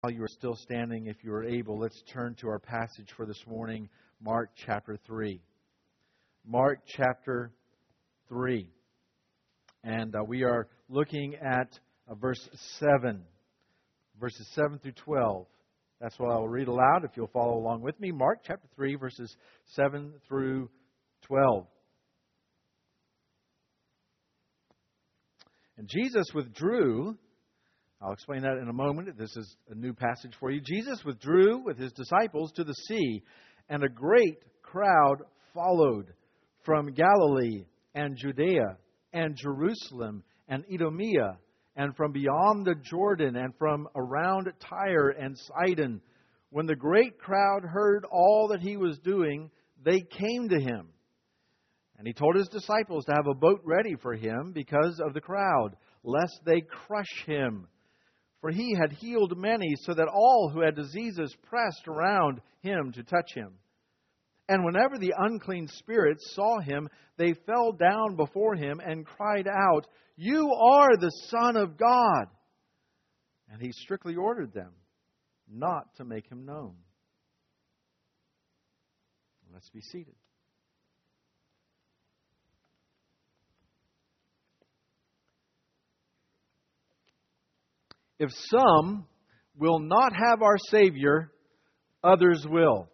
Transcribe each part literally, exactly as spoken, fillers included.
While you are still standing, if you are able, let's turn to our passage for this morning, Mark chapter three. Mark chapter three. And uh, we are looking at uh, verse seven. Verses seven through twelve. That's what I will read aloud if you'll follow along with me. Mark chapter three, verses seven through twelve. And Jesus withdrew. I'll explain that in a moment. This is a new passage for you. Jesus withdrew with his disciples to the sea, and a great crowd followed from Galilee and Judea and Jerusalem and Idumea and from beyond the Jordan and from around Tyre and Sidon. When the great crowd heard all that he was doing, they came to him. And he told his disciples to have a boat ready for him because of the crowd, lest they crush him. For he had healed many, so that all who had diseases pressed around him to touch him. And whenever the unclean spirits saw him, they fell down before him and cried out, "You are the Son of God!" And he strictly ordered them not to make him known. Let's be seated. If some will not have our Savior, others will.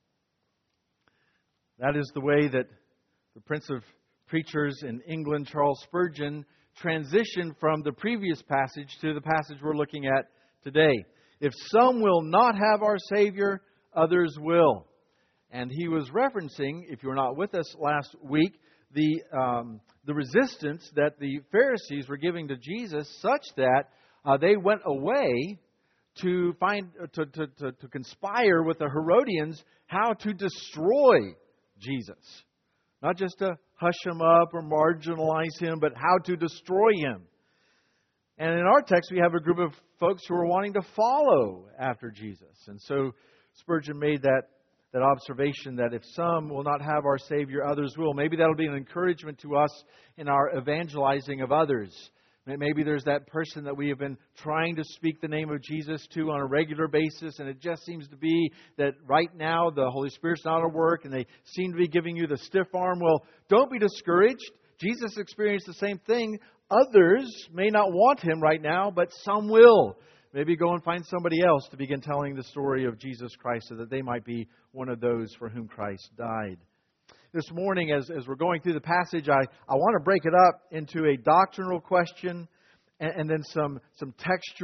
That is the way that the Prince of Preachers in England, Charles Spurgeon, transitioned from the previous passage to the passage we're looking at today. If some will not have our Savior, others will. And he was referencing, if you were not with us last week, the um, the resistance that the Pharisees were giving to Jesus, such that Uh, they went away to find to, to, to, to conspire with the Herodians how to destroy Jesus. Not just to hush him up or marginalize him, but how to destroy him. And in our text, we have a group of folks who are wanting to follow after Jesus. And so Spurgeon made that, that observation that if some will not have our Savior, others will. Maybe that'll be an encouragement to us in our evangelizing of others. Maybe there's that person that we have been trying to speak the name of Jesus to on a regular basis, and it just seems to be that right now the Holy Spirit's not at work, and they seem to be giving you the stiff arm. Well, don't be discouraged. Jesus experienced the same thing. Others may not want Him right now, but some will. Maybe go and find somebody else to begin telling the story of Jesus Christ so that they might be one of those for whom Christ died. This morning, as, as we're going through the passage, I, I want to break it up into a doctrinal question and, and then some, some textual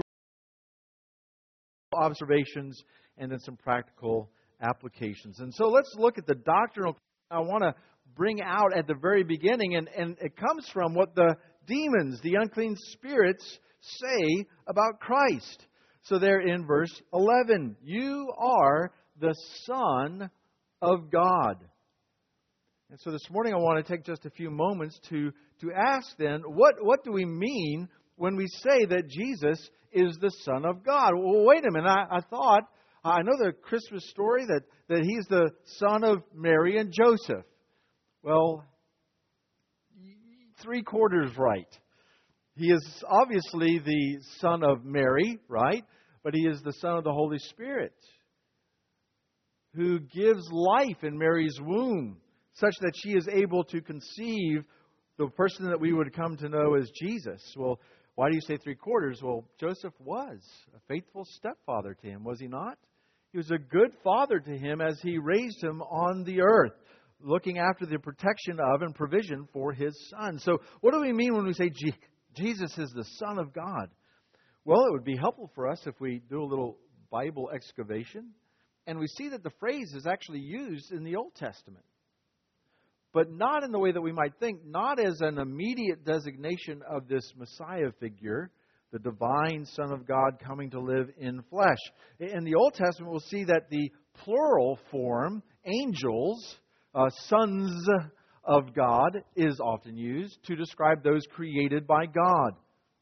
observations and then some practical applications. And so let's look at the doctrinal I want to bring out at the very beginning. And, and it comes from what the demons, the unclean spirits, say about Christ. So there in verse eleven, "You are the Son of God." And so this morning I want to take just a few moments to, to ask then, what, what do we mean when we say that Jesus is the Son of God? Well, wait a minute. I, I thought, I know the Christmas story that, that He's the son of Mary and Joseph. Well, three quarters right. He is obviously the son of Mary, right? But He is the Son of the Holy Spirit, who gives life in Mary's womb, such that she is able to conceive the person that we would come to know as Jesus. Well, why do you say three quarters? Well, Joseph was a faithful stepfather to him, was he not? He was a good father to him as he raised him on the earth, looking after the protection of and provision for his son. So what do we mean when we say Jesus is the Son of God? Well, it would be helpful for us if we do a little Bible excavation, and we see that the phrase is actually used in the Old Testament. But not in the way that we might think, not as an immediate designation of this Messiah figure, the divine Son of God coming to live in flesh. In the Old Testament, we'll see that the plural form, angels, uh, sons of God, is often used to describe those created by God.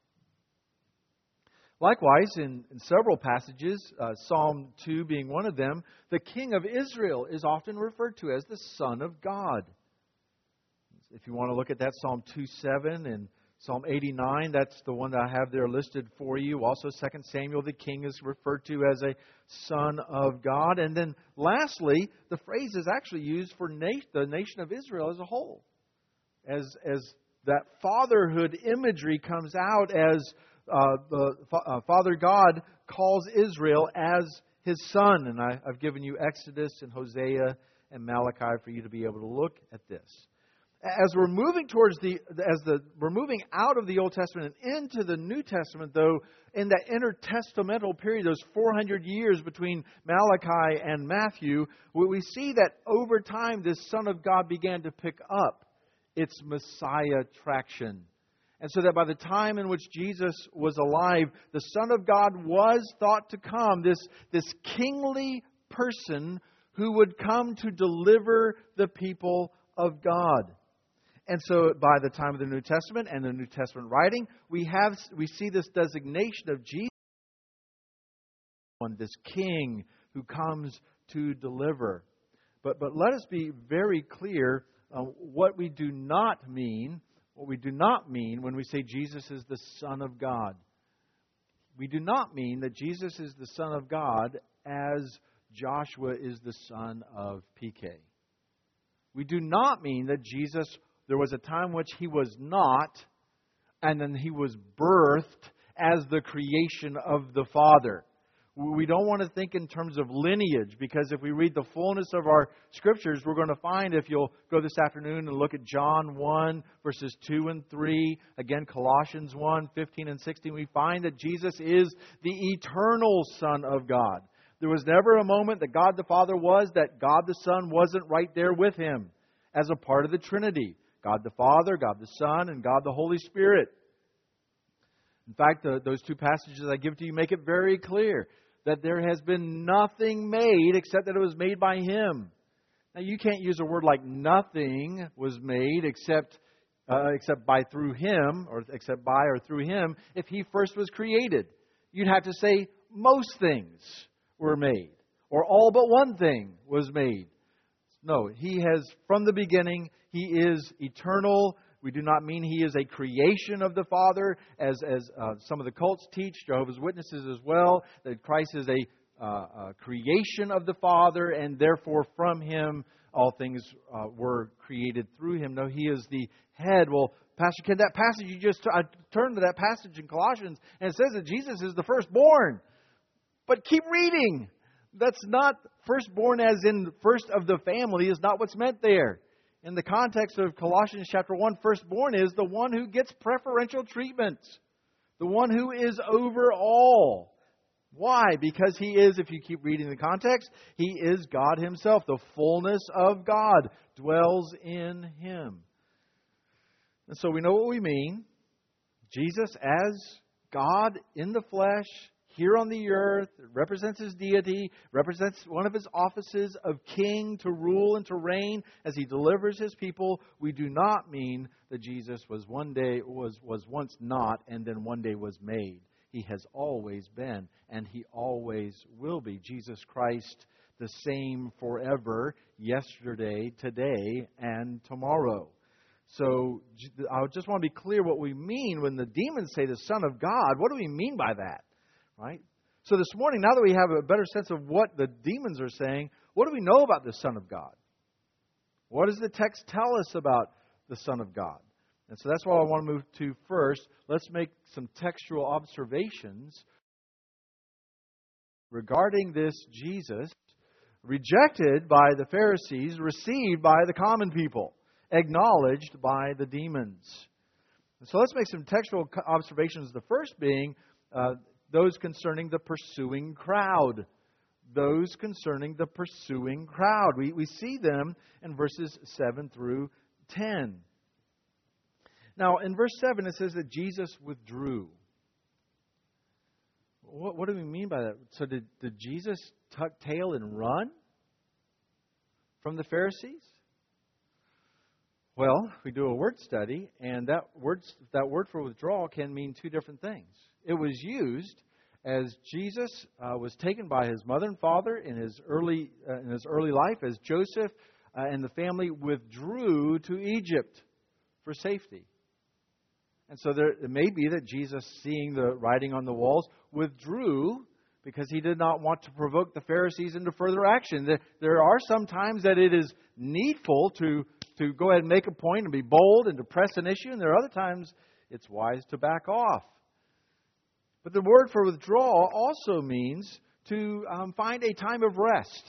Likewise, in, in several passages, uh, Psalm two being one of them, the King of Israel is often referred to as the Son of God. If you want to look at that, Psalm two seven and Psalm eighty-nine, that's the one that I have there listed for you. Also, Second Samuel, the king is referred to as a son of God. And then lastly, the phrase is actually used for na- the nation of Israel as a whole. As, as that fatherhood imagery comes out as uh, the uh, Father God calls Israel as His son. And I, I've given you Exodus and Hosea and Malachi for you to be able to look at this. As we're moving towards the, as the, we're moving out of the Old Testament and into the New Testament, though, in that intertestamental period, those four hundred years between Malachi and Matthew, we see that over time this Son of God began to pick up its Messiah traction. And so that by the time in which Jesus was alive, the Son of God was thought to come, this, this kingly person who would come to deliver the people of God. And so by the time of the New Testament and the New Testament writing, we have we see this designation of Jesus, this king who comes to deliver. But but let us be very clear uh, what we do not mean, what we do not mean when we say Jesus is the Son of God. We do not mean that Jesus is the Son of God as Joshua is the son of P K. We do not mean that Jesus, there was a time in which He was not, and then He was birthed as the creation of the Father. We don't want to think in terms of lineage, because if we read the fullness of our Scriptures, we're going to find, if you'll go this afternoon and look at John one, verses two and three, again Colossians one, fifteen and sixteen, we find that Jesus is the eternal Son of God. There was never a moment that God the Father was that God the Son wasn't right there with Him as a part of the Trinity. God the Father, God the Son, and God the Holy Spirit. In fact, the, those two passages I give to you make it very clear that there has been nothing made except that it was made by Him. Now, you can't use a word like nothing was made except uh, except by through Him, or except by or through Him, if He first was created. You'd have to say most things were made, or all but one thing was made. No, He has, from the beginning, He is eternal. We do not mean He is a creation of the Father, as, as uh, some of the cults teach, Jehovah's Witnesses as well, that Christ is a, uh, a creation of the Father, and therefore from Him all things uh, were created through Him. No, He is the head. Well, Pastor Ken, that passage you just, I turned to that passage in Colossians, and it says that Jesus is the firstborn. But keep reading. That's not firstborn as in first of the family is not what's meant there. In the context of Colossians chapter one, firstborn is the one who gets preferential treatment. The one who is over all. Why? Because He is, if you keep reading the context, He is God Himself. The fullness of God dwells in Him. And so we know what we mean. Jesus as God in the flesh, here on the earth, represents His deity, represents one of His offices of king to rule and to reign as He delivers His people. We do not mean that Jesus was one day was was once not and then one day was made. He has always been, and He always will be. Jesus Christ, the same forever, yesterday, today, and tomorrow. So I just want to be clear what we mean when the demons say the Son of God. What do we mean by that? Right? So this morning, now that we have a better sense of what the demons are saying, what do we know about the Son of God? What does the text tell us about the Son of God? And so that's what I want to move to first. Let's make some textual observations regarding this Jesus, rejected by the Pharisees, received by the common people, acknowledged by the demons. And so let's make some textual observations. The first being uh, those concerning the pursuing crowd. Those concerning the pursuing crowd. We, we see them in verses seven through ten. Now, in verse seven, it says that Jesus withdrew. What, what do we mean by that? So did, did Jesus tuck tail and run from the Pharisees? Well, we do a word study, and that word, that word for withdrawal can mean two different things. It was used as Jesus uh, was taken by His mother and father in his early uh, in his early life, as Joseph uh, and the family withdrew to Egypt for safety. And so there, it may be that Jesus, seeing the writing on the walls, withdrew because he did not want to provoke the Pharisees into further action. There, there are some times that it is needful to, to go ahead and make a point and be bold and to press an issue, and there are other times it's wise to back off. But the word for withdraw also means to um, find a time of rest,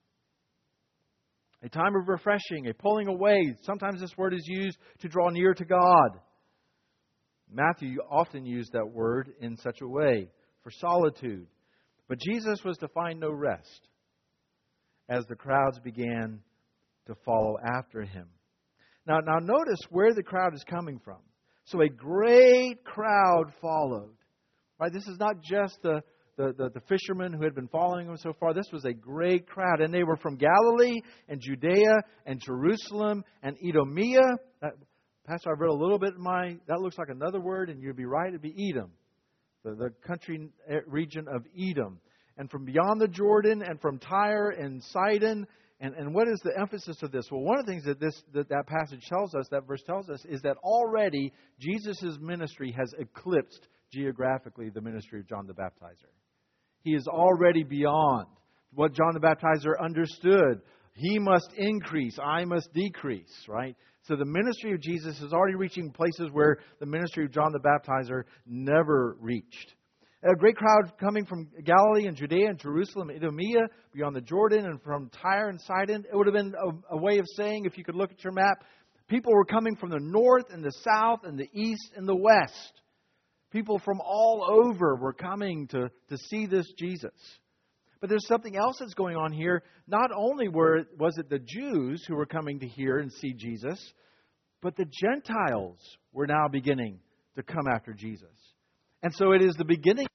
a time of refreshing, a pulling away. Sometimes this word is used to draw near to God. Matthew often used that word in such a way, for solitude. But Jesus was to find no rest as the crowds began to follow after him. Now, now notice where the crowd is coming from. So a great crowd followed. Right? This is not just the, the, the, the fishermen who had been following him so far. This was a great crowd. And they were from Galilee and Judea and Jerusalem and Idumea. Uh, Pastor, I've read a little bit in my... That looks like another word, and you'd be right. It'd be Edom. The, the country region of Edom. And from beyond the Jordan and from Tyre and Sidon. And, and what is the emphasis of this? Well, one of the things that this that, that passage tells us, that verse tells us, is that already Jesus' ministry has eclipsed geographically the ministry of John the Baptizer. He is already beyond what John the Baptizer understood. He must increase, I must decrease, right? So the ministry of Jesus is already reaching places where the ministry of John the Baptizer never reached. A great crowd coming from Galilee and Judea and Jerusalem and Idumea, beyond the Jordan, and from Tyre and Sidon. It would have been a, a way of saying, if you could look at your map, people were coming from the north and the south and the east and the west. People from all over were coming to, to see this Jesus. But there's something else that's going on here. Not only were was it the Jews who were coming to hear and see Jesus, but the Gentiles were now beginning to come after Jesus. And so it is the beginning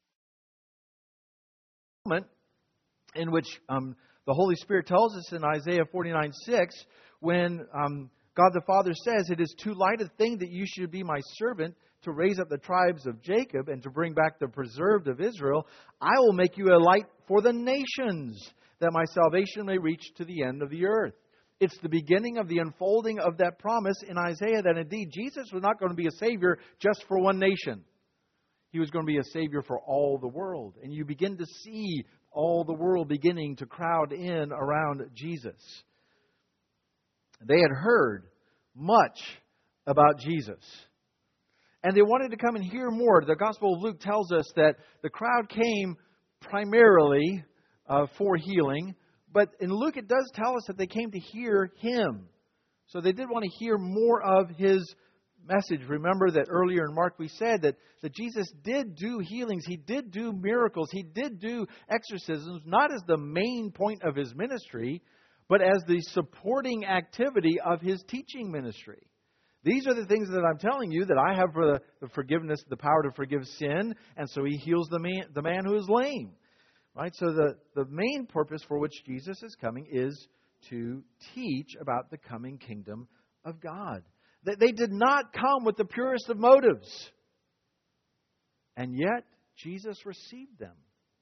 moment in which um, the Holy Spirit tells us in Isaiah forty-nine six, when um, God the Father says, "It is too light a thing that you should be my servant, to raise up the tribes of Jacob and to bring back the preserved of Israel. I will make you a light for the nations, that my salvation may reach to the end of the earth." It's the beginning of the unfolding of that promise in Isaiah that indeed Jesus was not going to be a Savior just for one nation. He was going to be a Savior for all the world. And you begin to see all the world beginning to crowd in around Jesus. They had heard much about Jesus. And they wanted to come and hear more. The Gospel of Luke tells us that the crowd came primarily uh, for healing. But in Luke it does tell us that they came to hear Him. So they did want to hear more of His message. Remember that earlier in Mark we said that, that Jesus did do healings. He did do miracles. He did do exorcisms, not as the main point of His ministry, but as the supporting activity of His teaching ministry. These are the things that I'm telling you that I have for the, the forgiveness, the power to forgive sin, and so He heals the man, the man who is lame. Right? So the, the main purpose for which Jesus is coming is to teach about the coming kingdom of God. They, they did not come with the purest of motives. And yet, Jesus received them.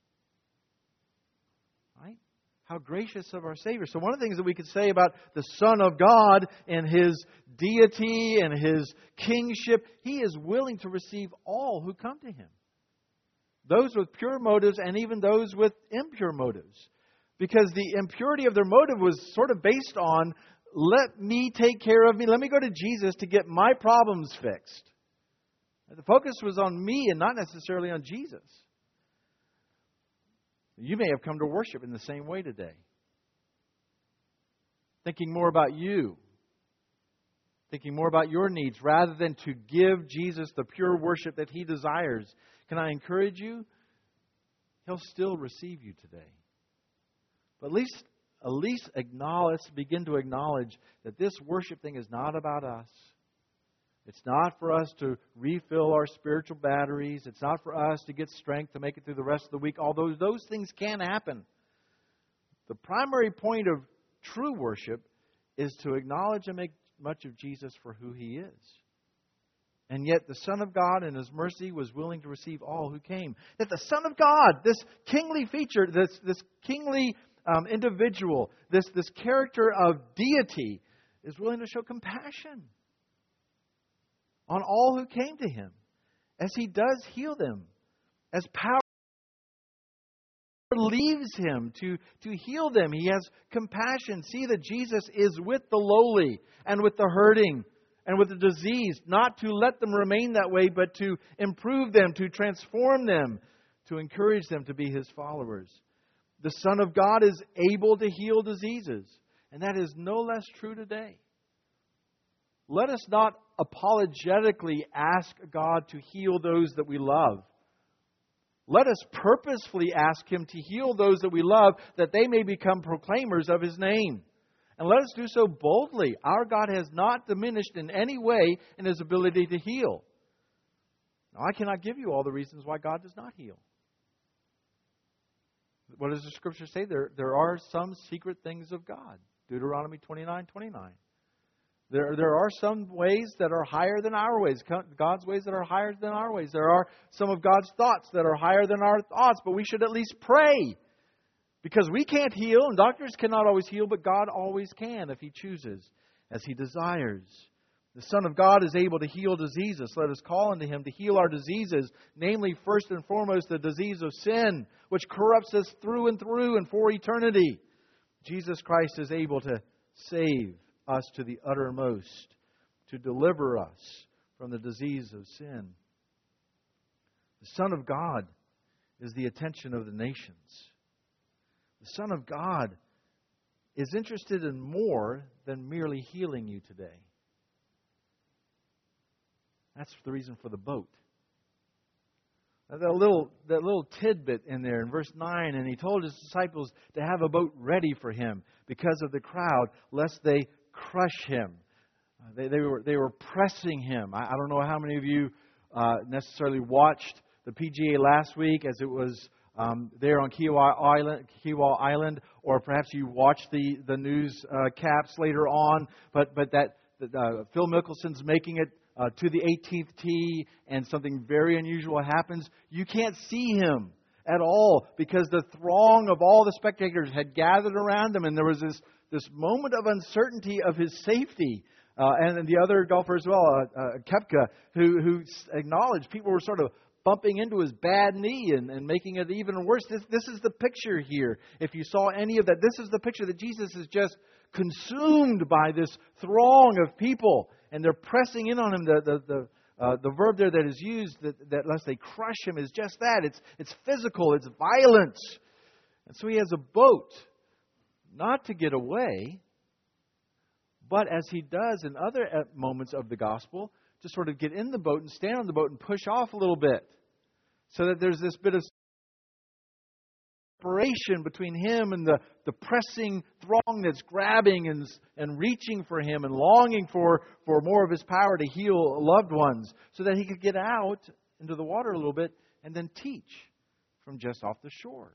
Right? How gracious of our Savior. So one of the things that we could say about the Son of God and His deity and His kingship, He is willing to receive all who come to Him. Those with pure motives and even those with impure motives. Because the impurity of their motive was sort of based on, let me take care of me. Let me go to Jesus to get my problems fixed. The focus was on me and not necessarily on Jesus. You may have come to worship in the same way today. Thinking more about you. Thinking more about your needs rather than to give Jesus the pure worship that He desires. Can I encourage you? He'll still receive you today. But at least, at least acknowledge, begin to acknowledge that this worship thing is not about us. It's not for us to refill our spiritual batteries. It's not for us to get strength to make it through the rest of the week, although those things can happen. The primary point of true worship is to acknowledge and make much of Jesus for who He is. And yet the Son of God in His mercy was willing to receive all who came. That the Son of God, this kingly feature, this, this kingly um, individual, this, this character of deity, is willing to show compassion. on all who came to Him, as He does heal them, as power leaves Him to, to heal them. He has compassion. See that Jesus is with the lowly and with the hurting and with the diseased, not to let them remain that way, but to improve them, to transform them, to encourage them to be His followers. The Son of God is able to heal diseases, and that is no less true today. Let us not apologetically ask God to heal those that we love. Let us purposefully ask Him to heal those that we love, that they may become proclaimers of His name. And let us do so boldly. Our God has not diminished in any way in His ability to heal. Now, I cannot give you all the reasons why God does not heal. What does the Scripture say? There, there are some secret things of God. Deuteronomy twenty-nine twenty-nine. There, there are some ways that are higher than our ways. God's ways that are higher than our ways. There are some of God's thoughts that are higher than our thoughts. But we should at least pray. Because we can't heal, and doctors cannot always heal, but God always can if He chooses, as He desires. The Son of God is able to heal diseases. Let us call unto Him to heal our diseases, namely, first and foremost, the disease of sin, which corrupts us through and through and for eternity. Jesus Christ is able to save us to the uttermost, to deliver us from the disease of sin. The Son of God is the attention of the nations. The Son of God is interested in more than merely healing you today. That's the reason for the boat. That little, that little tidbit in there in verse nine, and He told His disciples to have a boat ready for Him because of the crowd, lest they crush Him. Uh, they, they, were, they were pressing Him. I, I don't know how many of you uh, necessarily watched the P G A last week as it was um, there on Kiawah Island, Kiawah Island, or perhaps you watched the, the news uh, caps later on, but, but that uh, Phil Mickelson's making it Uh, to the eighteenth tee, and something very unusual happens. You can't see him at all because the throng of all the spectators had gathered around him, and there was this, this moment of uncertainty of his safety. Uh, and the other golfer as well, uh, uh, Koepka, who, who acknowledged people were sort of bumping into his bad knee and, and making it even worse. This, this is the picture here. If you saw any of that, this is the picture that Jesus is just consumed by this throng of people. And they're pressing in on Him. The the the, uh, the verb there that is used, that, that lest they crush Him, is just that. It's it's physical. It's violence. And so He has a boat, not to get away, but as He does in other moments of the gospel, to sort of get in the boat and stand on the boat and push off a little bit, so that there's this bit of separation between Him and the, the pressing throng that's grabbing and, and reaching for Him and longing for, for more of His power to heal loved ones, so that He could get out into the water a little bit and then teach from just off the shore.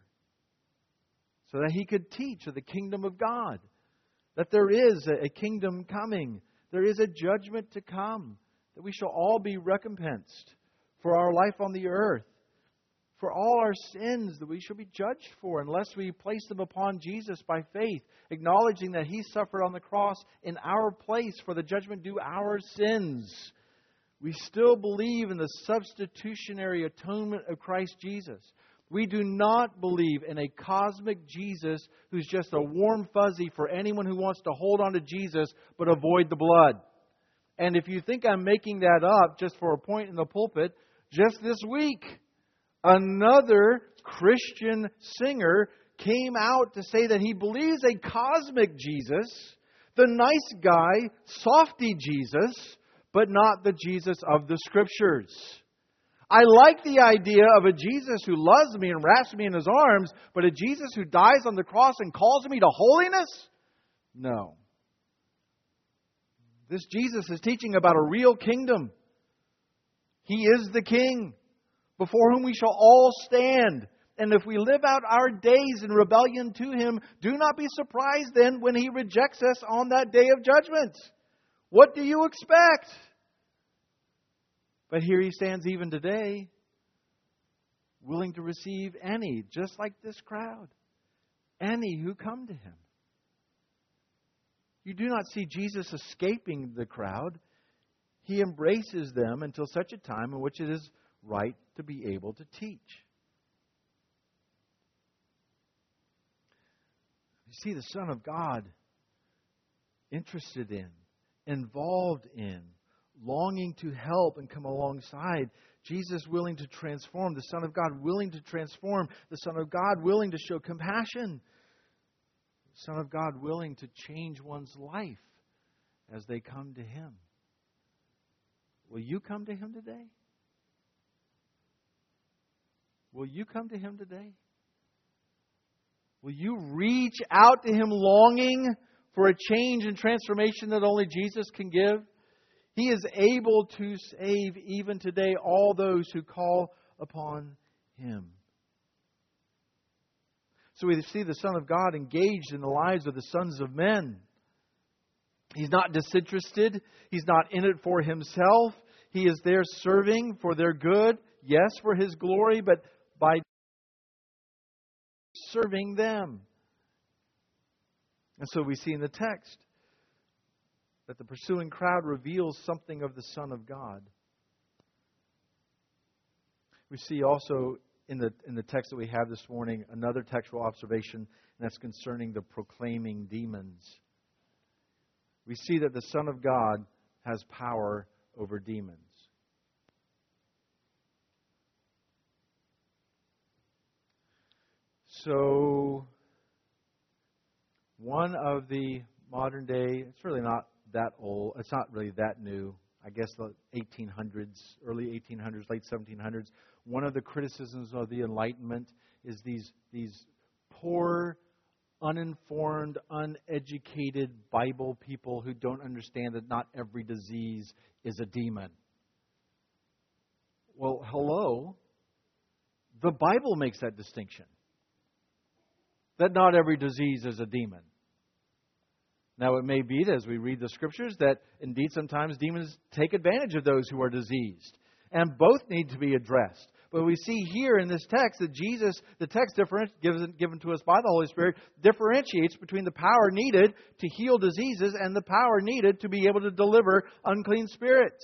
So that He could teach of the kingdom of God, that there is a, a kingdom coming, there is a judgment to come, that we shall all be recompensed for our life on the earth, for all our sins that we shall be judged for unless we place them upon Jesus by faith, acknowledging that He suffered on the cross in our place for the judgment due our sins. We still believe in the substitutionary atonement of Christ Jesus. We do not believe in a cosmic Jesus who's just a warm fuzzy for anyone who wants to hold on to Jesus but avoid the blood. And if you think I'm making that up just for a point in the pulpit, just this week, another Christian singer came out to say that he believes a cosmic Jesus, the nice guy, softy Jesus, but not the Jesus of the Scriptures. I like the idea of a Jesus who loves me and wraps me in His arms, but a Jesus who dies on the cross and calls me to holiness? No. This Jesus is teaching about a real kingdom. He is the King, before whom we shall all stand. And if we live out our days in rebellion to Him, do not be surprised then when He rejects us on that day of judgment. What do you expect? But here He stands even today, willing to receive any, just like this crowd, any who come to Him. You do not see Jesus escaping the crowd. He embraces them until such a time in which it is right to be able to teach. You see the Son of God interested in, involved in, longing to help and come alongside. Jesus willing to transform. The Son of God willing to transform. The Son of God willing to show compassion. The Son of God willing to change one's life as they come to Him. Will you come to Him today? Will you come to Him today? Will you reach out to Him longing for a change and transformation that only Jesus can give? He is able to save even today all those who call upon Him. So we see the Son of God engaged in the lives of the sons of men. He's not disinterested. He's not in it for Himself. He is there serving for their good. Yes, for His glory, but by serving them. And so we see in the text that the pursuing crowd reveals something of the Son of God. We see also in the in the text that we have this morning another textual observation, and that's concerning the proclaiming demons. We see that the Son of God has power over demons. So, one of the modern day, it's really not that old, it's not really that new, I guess the eighteen hundreds, early eighteen hundreds, late seventeen hundreds, one of the criticisms of the Enlightenment is these, these poor, uninformed, uneducated Bible people who don't understand that not every disease is a demon. Well, hello. The Bible makes that distinction. That not every disease is a demon. Now, it may be, as we read the Scriptures, that indeed sometimes demons take advantage of those who are diseased. And both need to be addressed. But we see here in this text that Jesus, the text different, given, given to us by the Holy Spirit, differentiates between the power needed to heal diseases and the power needed to be able to deliver unclean spirits.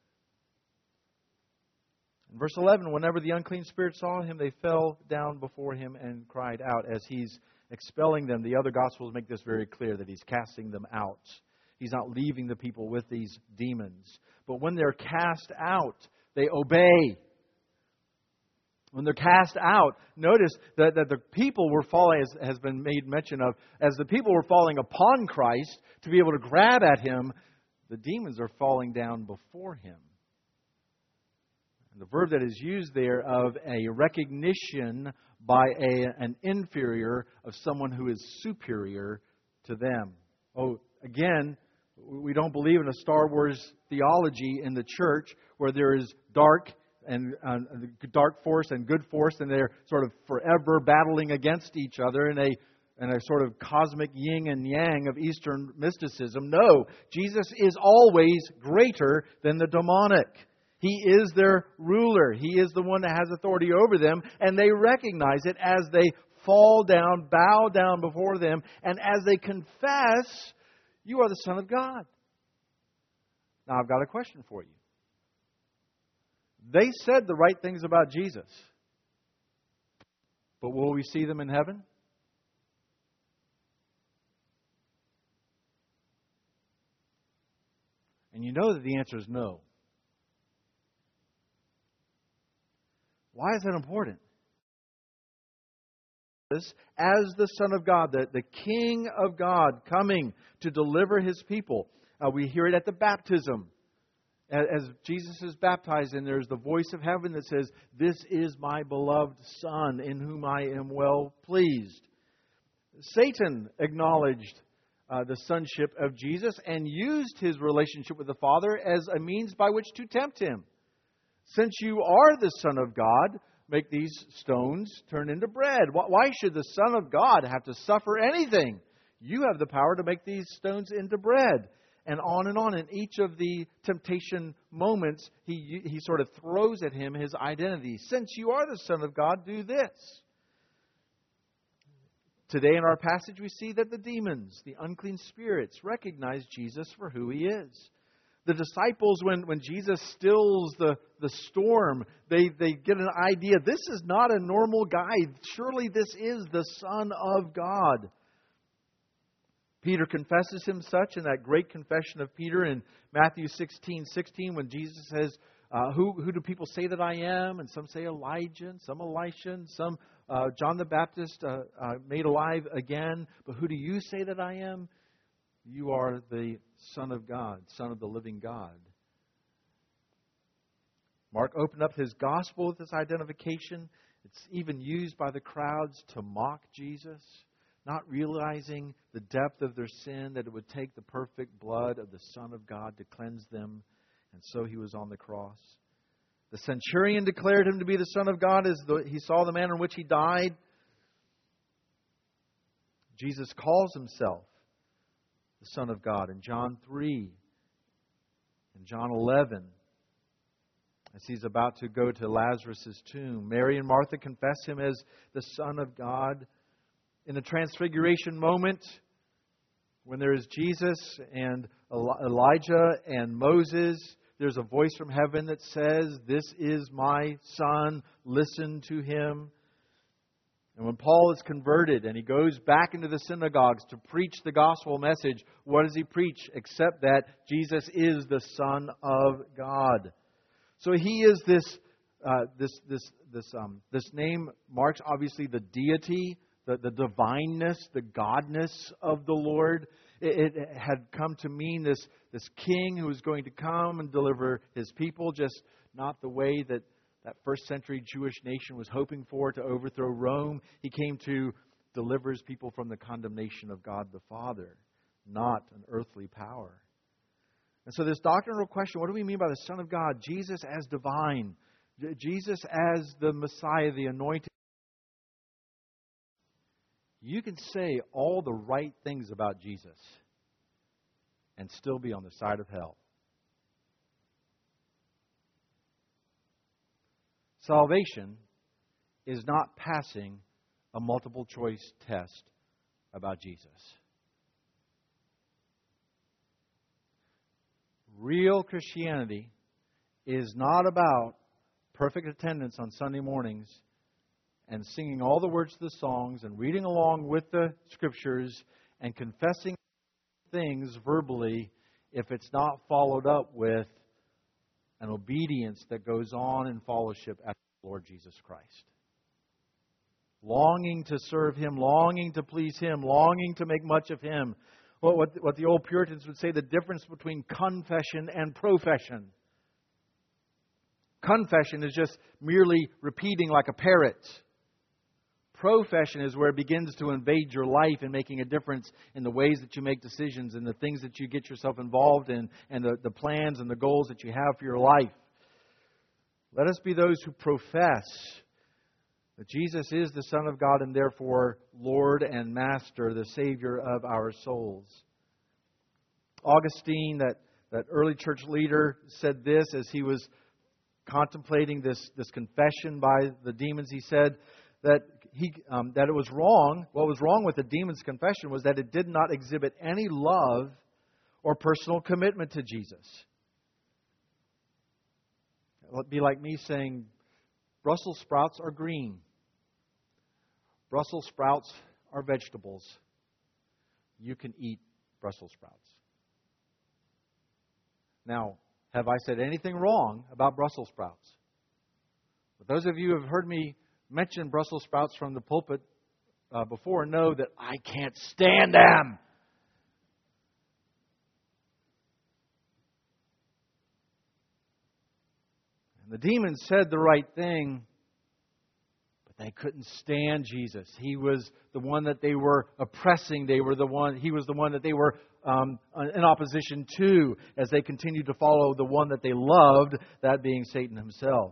In verse eleven, whenever the unclean spirits saw Him, they fell down before Him and cried out. As He's expelling them, the other Gospels make this very clear, that He's casting them out. He's not leaving the people with these demons. But when they're cast out, they obey. When they're cast out, notice that, that the people were falling, as has been made mention of, as the people were falling upon Christ to be able to grab at Him, the demons are falling down before Him. The verb that is used there of a recognition by a, an inferior of someone who is superior to them. Oh, again, we don't believe in a Star Wars theology in the church where there is dark and uh, dark force and good force, and they're sort of forever battling against each other in a in a sort of cosmic yin and yang of Eastern mysticism. No, Jesus is always greater than the demonic. He is their ruler. He is the one that has authority over them. And they recognize it as they fall down, bow down before them. And as they confess, you are the Son of God. Now, I've got a question for you. They said the right things about Jesus. But will we see them in heaven? And you know that the answer is no. Why is that important? As the Son of God, the, the King of God coming to deliver His people. Uh, we hear it at the baptism. As, as Jesus is baptized, and there's the voice of heaven that says, "This is my beloved Son, in whom I am well pleased." Satan acknowledged uh, the sonship of Jesus and used His relationship with the Father as a means by which to tempt Him. Since you are the Son of God, make these stones turn into bread. Why should the Son of God have to suffer anything? You have the power to make these stones into bread. And on and on. In each of the temptation moments, he, he sort of throws at him his identity. Since you are the Son of God, do this. Today in our passage, we see that the demons, the unclean spirits, recognize Jesus for who He is. the disciples, when, when Jesus stills the, the storm, they, they get an idea, this is not a normal guy. Surely this is the Son of God. Peter confesses him such in that great confession of Peter in Matthew sixteen sixteen, when Jesus says, uh, who, who do people say that I am? And some say Elijah, and some Elisha, and some uh, John the Baptist uh, uh, made alive again. But who do you say that I am? You are the Son of God, Son of the living God. Mark opened up his gospel with this identification. It's even used by the crowds to mock Jesus, not realizing the depth of their sin, that it would take the perfect blood of the Son of God to cleanse them. And so he was on the cross. The centurion declared him to be the Son of God as the, he saw the manner in which he died. Jesus calls himself the Son of God in John three and John eleven. As he's about to go to Lazarus' tomb, Mary and Martha confess him as the Son of God. In the transfiguration moment, when there is Jesus and Elijah and Moses, there's a voice from heaven that says, "This is my Son, listen to him." And when Paul is converted and he goes back into the synagogues to preach the gospel message, what does he preach? Except that Jesus is the Son of God. So he is this, uh, this, this, this, um, this name marks obviously the deity, the, the divineness, the godness of the Lord. It, it had come to mean this, this king who was going to come and deliver his people, just not the way that that first century Jewish nation was hoping for, to overthrow Rome. He came to deliver his people from the condemnation of God the Father, not an earthly power. And so this doctrinal question, what do we mean by the Son of God? Jesus as divine. Jesus as the Messiah, the anointed. You can say all the right things about Jesus and still be on the side of hell. Salvation is not passing a multiple choice test about Jesus. Real Christianity is not about perfect attendance on Sunday mornings and singing all the words to the songs and reading along with the Scriptures and confessing things verbally if it's not followed up with an obedience that goes on in fellowship after the Lord Jesus Christ. Longing to serve Him, longing to please Him, longing to make much of Him. What, what, what the old Puritans would say, the difference between confession and profession. Confession is just merely repeating like a parrot. Profession is where it begins to invade your life and making a difference in the ways that you make decisions and the things that you get yourself involved in and the, the plans and the goals that you have for your life. Let us be those who profess that Jesus is the Son of God and therefore Lord and Master, the Savior of our souls. Augustine, that, that early church leader, said this as he was contemplating this, this confession by the demons. He said that he um, that it was wrong. What was wrong with the demon's confession was that it did not exhibit any love or personal commitment to Jesus. It would be like me saying, Brussels sprouts are green. Brussels sprouts are vegetables. You can eat Brussels sprouts. Now, have I said anything wrong about Brussels sprouts? But those of you who have heard me mention Brussels sprouts from the pulpit uh, before know that I can't stand them. And the demons said the right thing, but they couldn't stand Jesus. He was the one that they were oppressing. They were the one. He was the one that they were um, in opposition to as they continued to follow the one that they loved, that being Satan himself.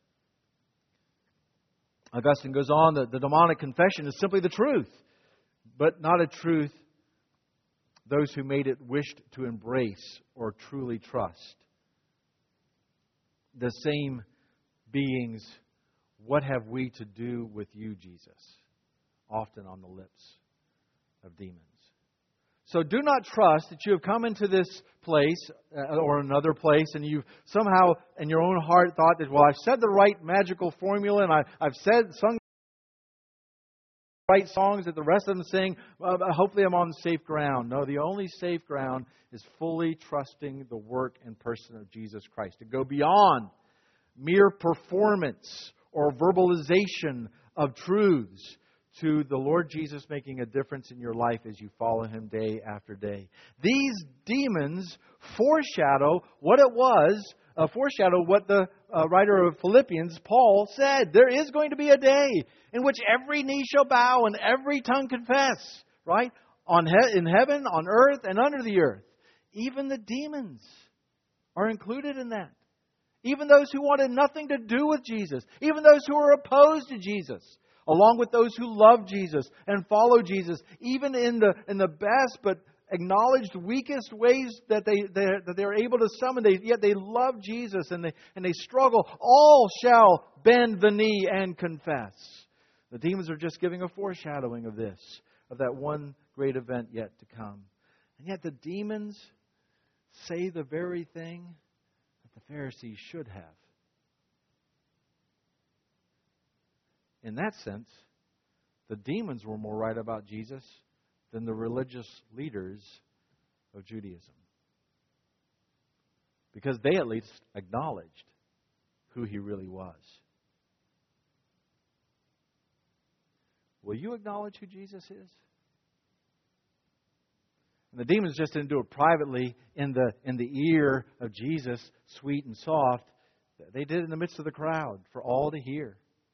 Augustine goes on, that the demonic confession is simply the truth, but not a truth those who made it wished to embrace or truly trust. The same beings, what have we to do with you, Jesus? Often on the lips of demons. So do not trust that you have come into this place uh, or another place and you've somehow in your own heart thought that, well, I've said the right magical formula and I, I've said, sung the right songs that the rest of them sing. Uh, hopefully I'm on safe ground. No, the only safe ground is fully trusting the work and person of Jesus Christ. To go beyond mere performance or verbalization of truths to the Lord Jesus making a difference in your life as you follow Him day after day. These demons foreshadow what it was, uh, foreshadow what the uh, writer of Philippians, Paul, said. There is going to be a day in which every knee shall bow and every tongue confess, right? On he- in heaven, on earth, and under the earth. Even the demons are included in that. Even those who wanted nothing to do with Jesus. Even those who are opposed to Jesus. Along with those who love Jesus and follow Jesus, even in the in the best but acknowledged weakest ways that they they that they're able to summon, they yet they love Jesus and they and they struggle. All shall bend the knee and confess. The demons are just giving a foreshadowing of this, of that one great event yet to come. And yet the demons say the very thing that the Pharisees should have. In that sense, the demons were more right about Jesus than the religious leaders of Judaism. Because they at least acknowledged who He really was. Will you acknowledge who Jesus is? And the demons just didn't do it privately in the in the ear of Jesus, sweet and soft. They did it in the midst of the crowd for all to hear.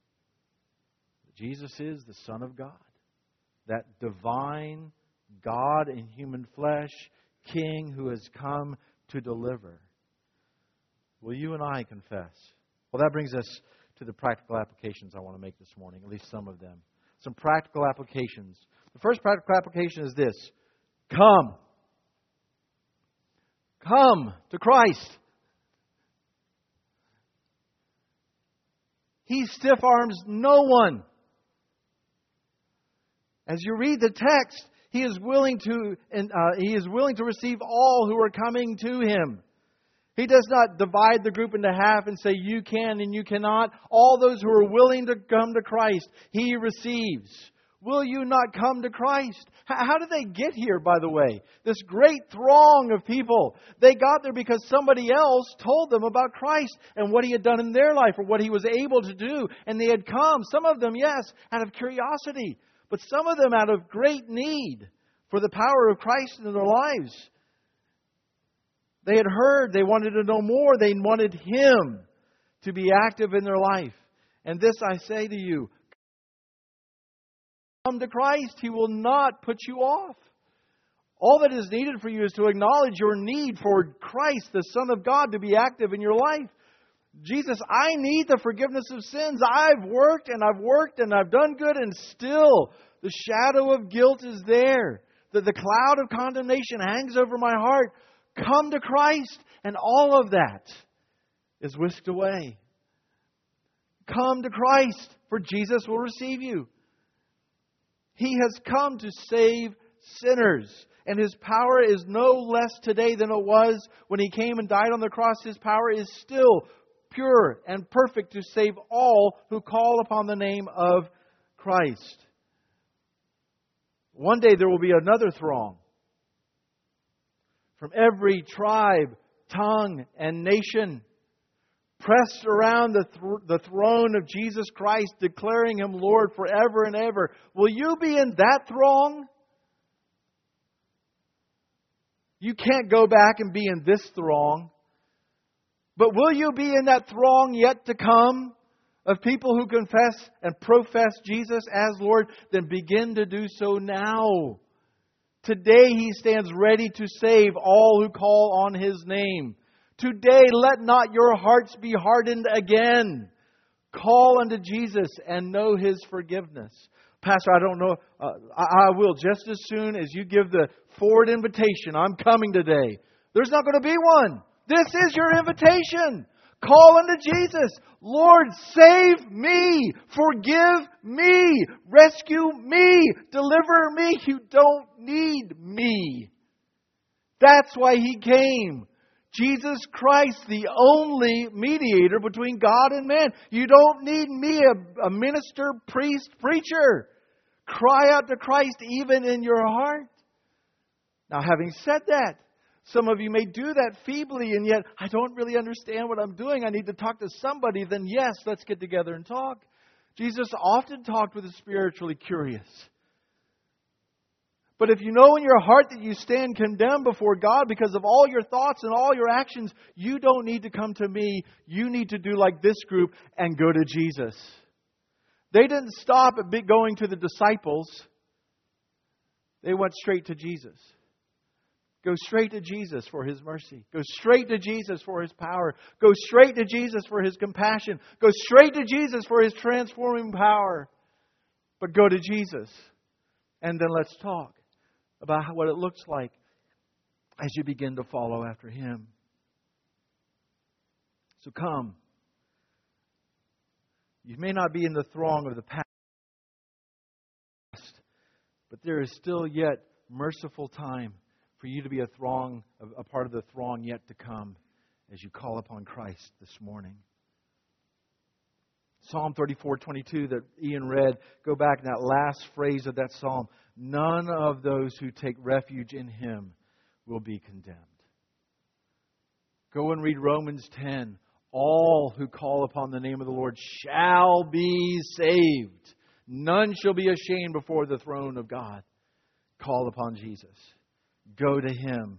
Jesus is the Son of God. That divine God in human flesh, King who has come to deliver. Will you and I confess? Well, that brings us to the practical applications I want to make this morning, at least some of them. Some practical applications. The first practical application is this. Come. Come to Christ. He stiff arms no one. As you read the text, He is willing to uh, He is willing to receive all who are coming to Him. He does not divide the group into half and say you can and you cannot. All those who are willing to come to Christ, He receives. Will you not come to Christ? How did they get here, by the way? This great throng of people. They got there because somebody else told them about Christ and what He had done in their life or what He was able to do. And they had come. Some of them, yes, out of curiosity. But some of them out of great need for the power of Christ in their lives. They had heard. They wanted to know more. They wanted Him to be active in their life. And this I say to you. Come to Christ. He will not put you off. All that is needed for you is to acknowledge your need for Christ, the Son of God, to be active in your life. Jesus, I need the forgiveness of sins. I've worked and I've worked and I've done good and still the shadow of guilt is there. The, the cloud of condemnation hangs over my heart. Come to Christ and all of that is whisked away. Come to Christ, for Jesus will receive you. He has come to save sinners. And His power is no less today than it was when He came and died on the cross. His power is still pure and perfect to save all who call upon the name of Christ. One day there will be another throng from every tribe, tongue, and nation, pressed around the, th- the throne of Jesus Christ, declaring Him Lord forever and ever. Will you be in that throng? You can't go back and be in this throng. But will you be in that throng yet to come of people who confess and profess Jesus as Lord? Then begin to do so now. Today He stands ready to save all who call on His name. Today let not your hearts be hardened again. Call unto Jesus and know His forgiveness. Pastor, I don't know. Uh, I, I will just as soon as you give the forward invitation. I'm coming today. There's not going to be one. This is your invitation. Call unto Jesus. Lord, save me. Forgive me. Rescue me. Deliver me. You don't need me. That's why He came. Jesus Christ, the only mediator between God and man. You don't need me, a, a minister, priest, preacher. Cry out to Christ even in your heart. Now, having said that, some of you may do that feebly, and yet, I don't really understand what I'm doing. I need to talk to somebody. Then yes, let's get together and talk. Jesus often talked with the spiritually curious. But if you know in your heart that you stand condemned before God because of all your thoughts and all your actions, you don't need to come to me. You need to do like this group and go to Jesus. They didn't stop at going to the disciples. They went straight to Jesus. Go straight to Jesus for His mercy. Go straight to Jesus for His power. Go straight to Jesus for His compassion. Go straight to Jesus for His transforming power. But go to Jesus. And then let's talk about what it looks like as you begin to follow after Him. So come. You may not be in the throng of the past, but there is still yet merciful time for you to be a throng, a part of the throng yet to come as you call upon Christ this morning. Psalm thirty-four twenty-two that Ian read, go back in that last phrase of that psalm. None of those who take refuge in Him will be condemned. Go and read Romans ten. All who call upon the name of the Lord shall be saved. None shall be ashamed before the throne of God. Call upon Jesus. Go to Him.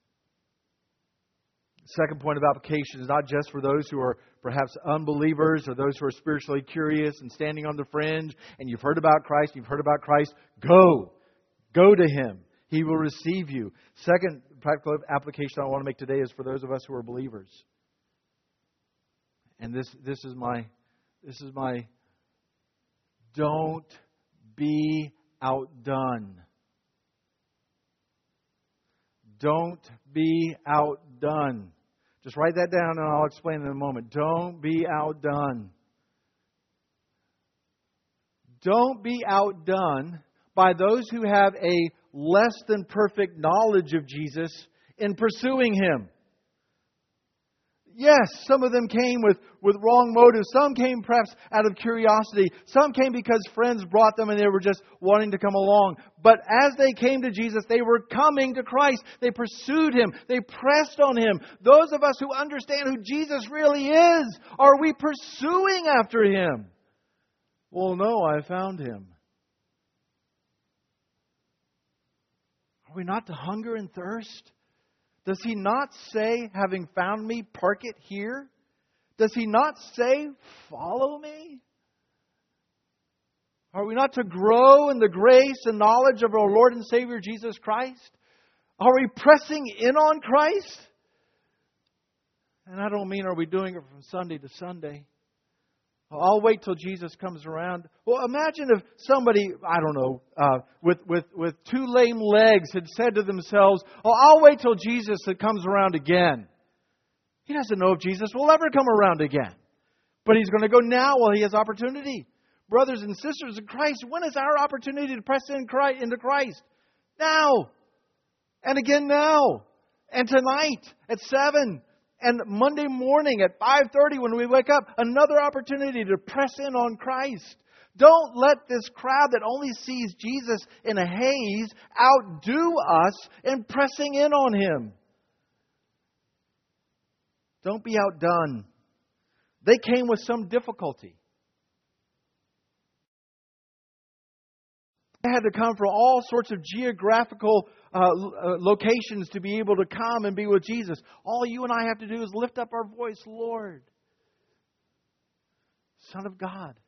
Second point of application is not just for those who are perhaps unbelievers or those who are spiritually curious and standing on the fringe and you've heard about Christ, you've heard about Christ. Go. Go to Him. He will receive you. Second practical application I want to make today is for those of us who are believers. And this this is my this is my don't be outdone. Don't be outdone. Just write that down and I'll explain in a moment. Don't be outdone. Don't be outdone by those who have a less than perfect knowledge of Jesus in pursuing Him. Yes, some of them came with, with wrong motives. Some came perhaps out of curiosity. Some came because friends brought them and they were just wanting to come along. But as they came to Jesus, they were coming to Christ. They pursued Him. They pressed on Him. Those of us who understand who Jesus really is, are we pursuing after Him? Well, no, I found Him. Are we not to hunger and thirst? Does He not say, having found me, park it here? Does He not say, follow me? Are we not to grow in the grace and knowledge of our Lord and Savior Jesus Christ? Are we pressing in on Christ? And I don't mean are we doing it from Sunday to Sunday. I'll wait till Jesus comes around. Well, imagine if somebody, I don't know, uh, with, with, with two lame legs had said to themselves, oh, I'll wait till Jesus comes around again. He doesn't know if Jesus will ever come around again. But he's going to go now while he has opportunity. Brothers and sisters in Christ, when is our opportunity to press in Christ, into Christ? Now. And again now. And tonight at seven. And Monday morning at five thirty when we wake up, another opportunity to press in on Christ. Don't let this crowd that only sees Jesus in a haze outdo us in pressing in on Him. Don't be outdone. They came with some difficulty. They had to come from all sorts of geographical uh, locations to be able to come and be with Jesus. All you and I have to do is lift up our voice, Lord, Son of God.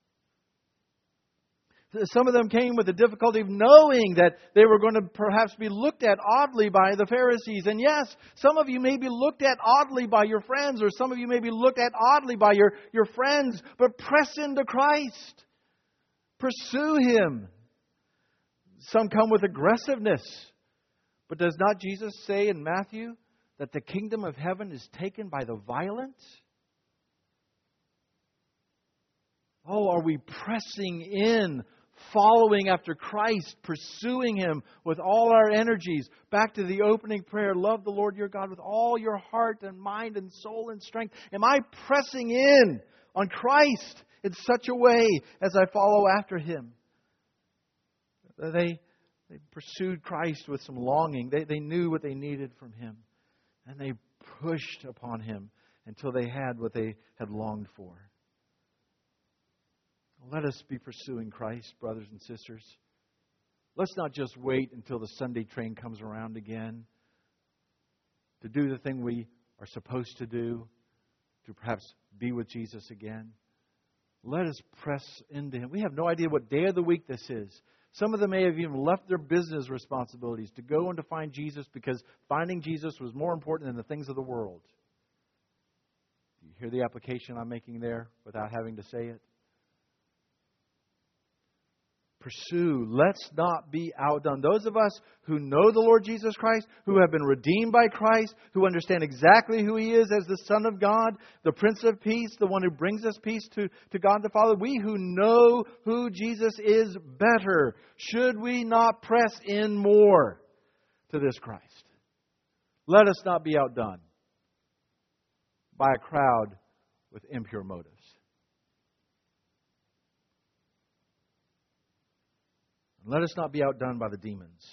Some of them came with the difficulty of knowing that they were going to perhaps be looked at oddly by the Pharisees. And yes, some of you may be looked at oddly by your friends, or some of you may be looked at oddly by your, your friends, but press into Christ. Pursue Him. Some come with aggressiveness. But does not Jesus say in Matthew that the kingdom of heaven is taken by the violent? Oh, are we pressing in, following after Christ, pursuing Him with all our energies? Back to the opening prayer, love the Lord your God with all your heart and mind and soul and strength. Am I pressing in on Christ in such a way as I follow after Him? They, they pursued Christ with some longing. They, they knew what they needed from Him. And they pushed upon Him until they had what they had longed for. Let us be pursuing Christ, brothers and sisters. Let's not just wait until the Sunday train comes around again to do the thing we are supposed to do, to perhaps be with Jesus again. Let us press into Him. We have no idea what day of the week this is. Some of them may have even left their business responsibilities to go and to find Jesus because finding Jesus was more important than the things of the world. Do you hear the application I'm making there without having to say it? Pursue. Let's not be outdone. Those of us who know the Lord Jesus Christ, who have been redeemed by Christ, who understand exactly who He is as the Son of God, the Prince of Peace, the one who brings us peace to, to God the Father, we who know who Jesus is better, should we not press in more to this Christ? Let us not be outdone by a crowd with impure motives. And let us not be outdone by the demons,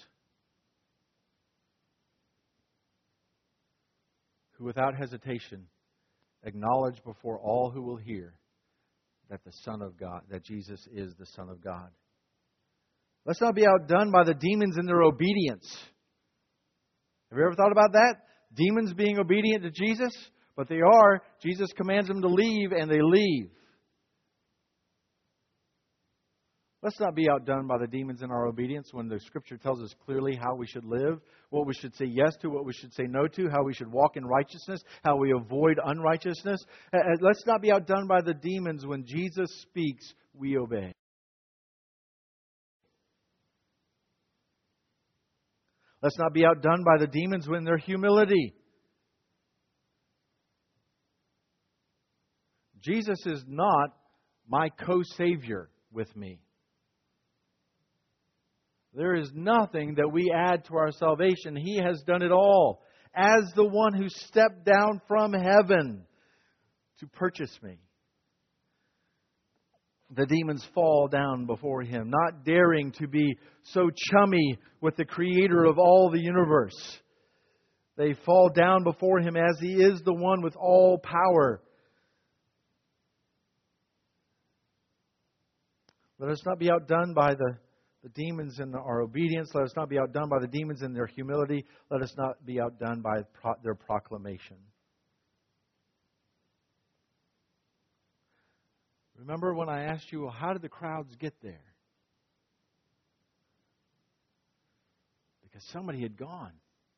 who without hesitation acknowledge before all who will hear that the Son of God, that Jesus is the Son of God. Let's not be outdone by the demons in their obedience. Have you ever thought about that? Demons being obedient to Jesus, but they are. Jesus commands them to leave, and they leave. Let's not be outdone by the demons in our obedience when the Scripture tells us clearly how we should live, what we should say yes to, what we should say no to, how we should walk in righteousness, how we avoid unrighteousness. Let's not be outdone by the demons when Jesus speaks, we obey. Let's not be outdone by the demons when their humility. Jesus is not my co-savior with me. There is nothing that we add to our salvation. He has done it all as the one who stepped down from heaven to purchase me. The demons fall down before Him, not daring to be so chummy with the Creator of all the universe. They fall down before Him as He is the one with all power. Let us not be outdone by the The demons in our obedience. Let us not be outdone by the demons in their humility. Let us not be outdone by pro- their proclamation. Remember when I asked you, well, how did the crowds get there? Because somebody had gone.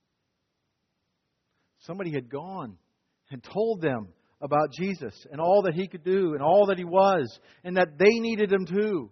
Somebody had gone and told them about Jesus and all that He could do and all that He was, and that they needed Him too.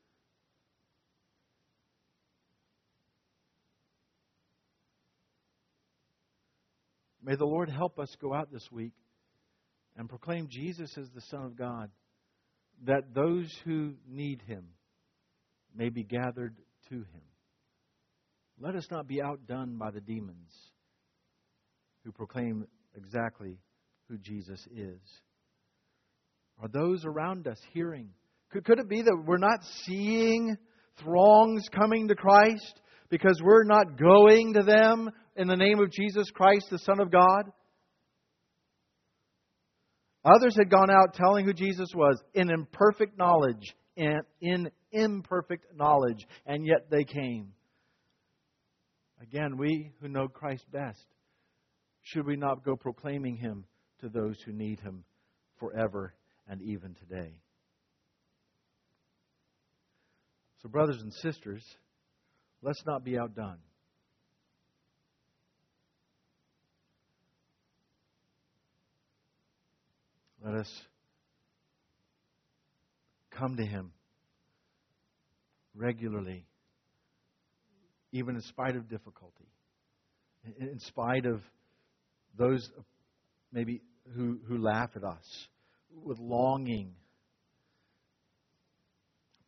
May the Lord help us go out this week and proclaim Jesus as the Son of God, that those who need Him may be gathered to Him. Let us not be outdone by the demons who proclaim exactly who Jesus is. Are those around us hearing? Could, could it be that we're not seeing throngs coming to Christ because we're not going to them in the name of Jesus Christ, the Son of God? Others had gone out telling who Jesus was in imperfect knowledge, and in imperfect knowledge, and yet they came. Again, we who know Christ best, should we not go proclaiming Him to those who need Him forever and even today? So, brothers and sisters, let's not be outdone. Let us come to Him regularly, even in spite of difficulty, in spite of those maybe who, who laugh at us, with longing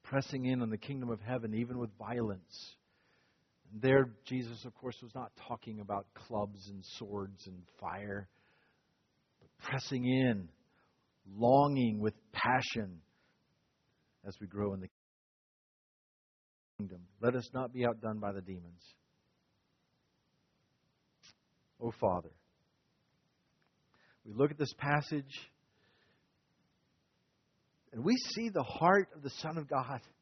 pressing in on the kingdom of heaven, even with violence. And there, Jesus, of course, was not talking about clubs and swords and fire, but pressing in, longing with passion as we grow in the kingdom. Let us not be outdone by the demons. Oh, Father, we look at this passage and we see the heart of the Son of God.